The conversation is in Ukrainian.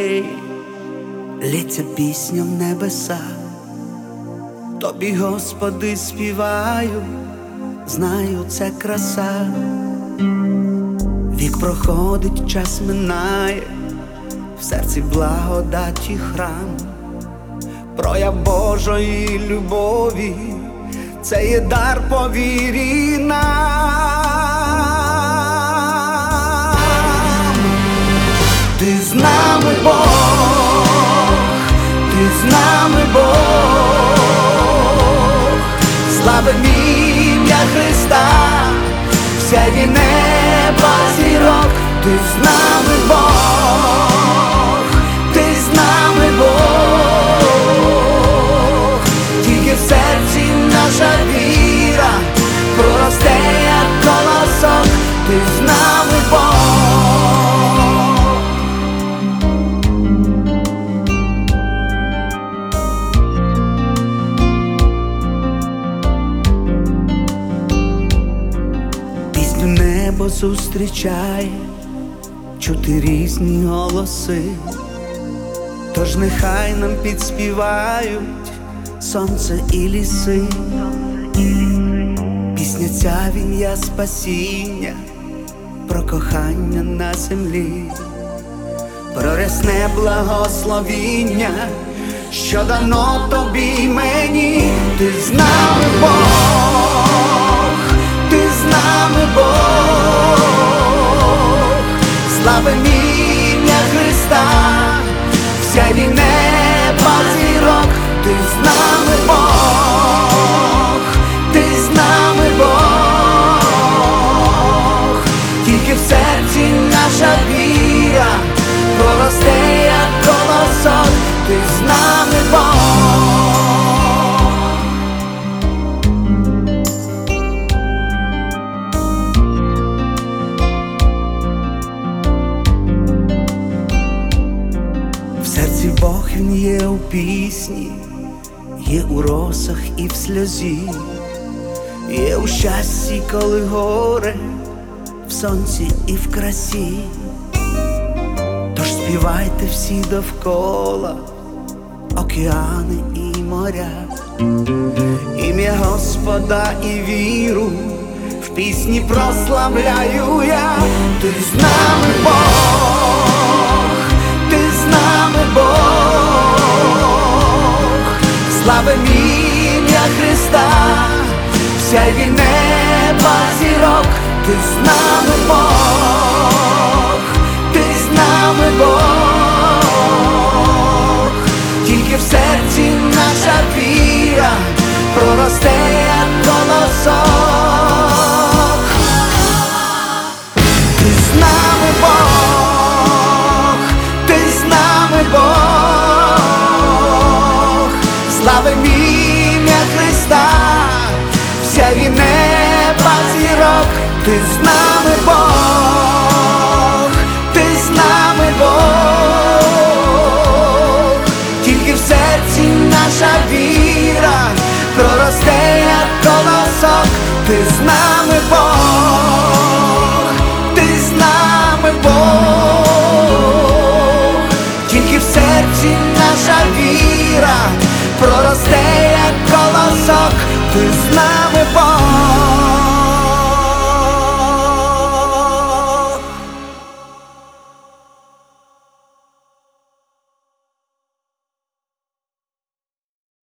очей, лється пісня в небеса. Тобі, Господи, співаю, знаю, це краса. Вік проходить, час минає, в серці благодаті храм, прояв Божої любові, це є дар по вірі нам. Ти з нами, Бог, ти з нами, Бог, славимо ім'я Христа, всяє неба зірок. Ти з нами, Бог, ти з нами, Бог, тільки в серці наша віра проросте, як колосок. Ти з нами, Бог. Пісню небо зустрічає, чути різні голоси, тож нехай нам підспівають сонце і ліси. Пісня ця в ім'я спасіння, про кохання на землі, про рясне благословіння, що дано тобі й мені. Ти з нами, Бог, ти з нами, Бог, славимо ім'я Христа, всяє неба зірок. Ти з нами, Бог, ти з нами, Бог, тільки в серці наша віра проросте, як колосок. Ти з нами, Бог. В серці Бог, він є у пісні, є у росах і в сльозі, є у щасті, коли горе, в сонці і в красі. Тож співайте всі довкола, океани і моря, ім'я Господа і віру в пісні прославляю я. Ти з нами, Бог, ти з нами, Бог, славимо ім'я Христа, всяє неба зірок. Ти з нами, Бог, ти з нами, Бог, тільки в серці наша віра проросте, як колосок. Ти з нами, Бог, ти з нами, Бог, славимо ім'я Христа, всяє неба зірок. Ти з нами, Бог, ти з нами, Бог, тільки в серці наша віра проросте, як колосок. Ти з нами, Бог, ти з нами, Бог, тільки в серці наша віра проросте,